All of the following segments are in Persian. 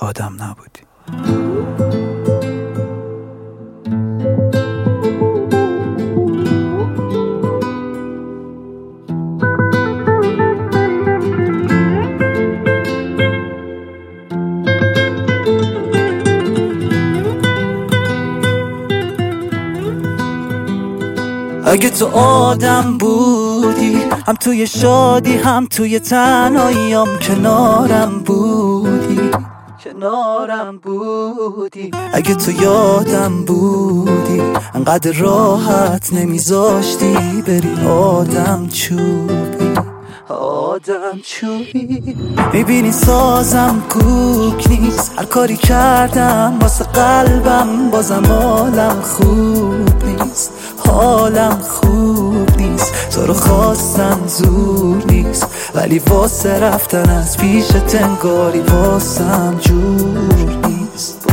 آدم نبودی. اگه تو آدم بودی، هم توی شادی هم توی تنهاییام کنارم بودی. اگه تو یادم بودی، انقدر راحت نمیذاشتی بری آدم چوبی. میبینی سازم کوک نیست، هر کاری کردم واسه قلبم بازم حالم خوب نیست. تو رو خواستم زور نیست، ولی واسه رفتن از پیشت انگاری واسم جور نیست.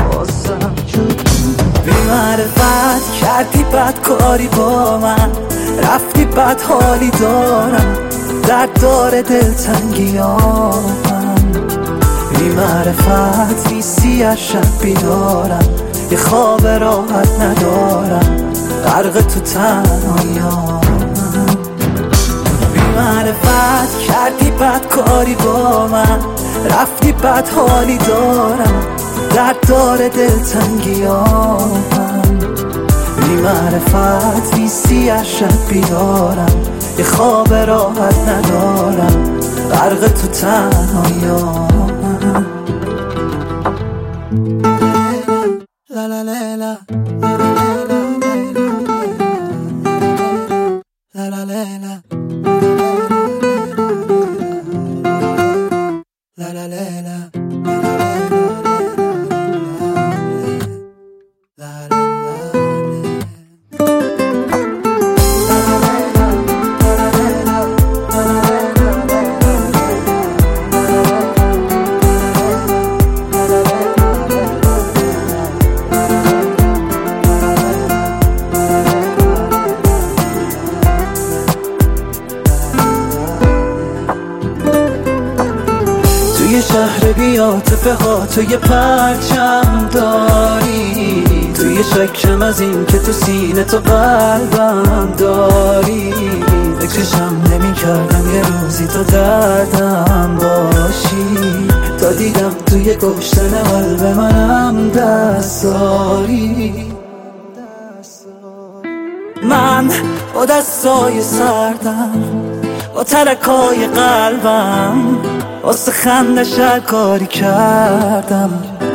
بی معرفت کردی بدکاری با من، رفتی بد حالی دارم، درد داره دلتنگیامم. بی معرفت نیستی از شب بیدارم، یه خواب راحت ندارم، غرق تو تنهاییام. بی معرفت کردی بدکاری با من، رفتی بد حالی دارم، درد داره دلتنگیامم. بی معرفت نیستی از شب بیدارم، یه خواب راحت ندارم، غرق تو تنهاییام. لا لا لا لا لا لا لا لا لا لا. توی شهر بی‌عاطفه ها تو یه پرچم داری، توی شکم از این که تو سینه تو قلبم داری. فکرشم نمی کردم یه روزی تو دردم باشی، تا دیدم توی گشتن قلب منم دست داری. من با دستای سردم، با ترکای قلبم، واسه خندش هر کاری کردم،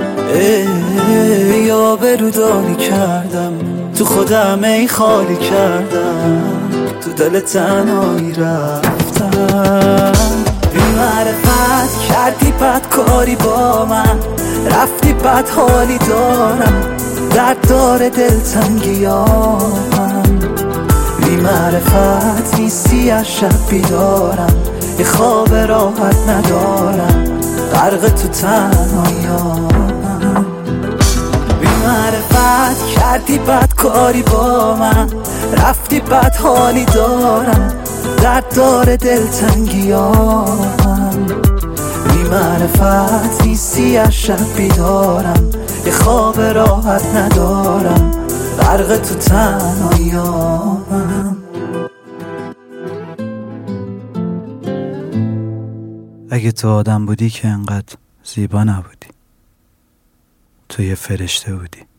یا برودانی کردم، تو خودم ای خالی کردم، تو دل تنهایی رفتم. بی معرفت کردی بدکاری با من، رفتی بد حالی دارم، درد داره دلتنگیامم. بی معرفت نیستی از شب بیدارم، یه خواب راحت ندارم، غرق تو تنهاییام. بی معرفت کردی بدکاری با من، رفتی بد حالی دارم، درد داره دلتنگیامم. بی معرفت نیستی از شب بیدارم، یه خواب راحت ندارم، غرق تو تنهاییام. اگه تو آدم بودی که انقدر زیبا نبودی، تو یه فرشته بودی.